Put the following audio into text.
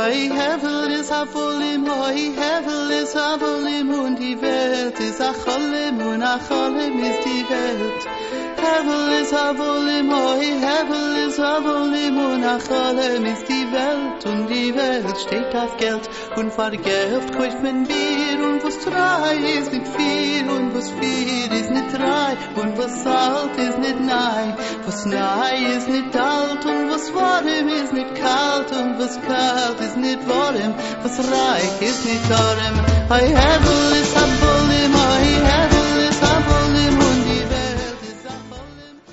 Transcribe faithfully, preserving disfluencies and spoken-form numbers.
Hoi Hevel is a volim, hoi Hevel is a volim und die Welt is a cholim und a cholim is die Welt. Hevel is a volim, hoi Hevel is a volim und a cholim is die Welt und die Welt steht auf Geld und vergelft kauft man Bier und was drei ist nicht vier und was vier ist nicht drei und was alt ist nicht nein, was nein ist nicht alt und was warm ist nicht kalt und was kalt ist nicht warm, was reich ist nicht arm. Hoi Hevel is a volim.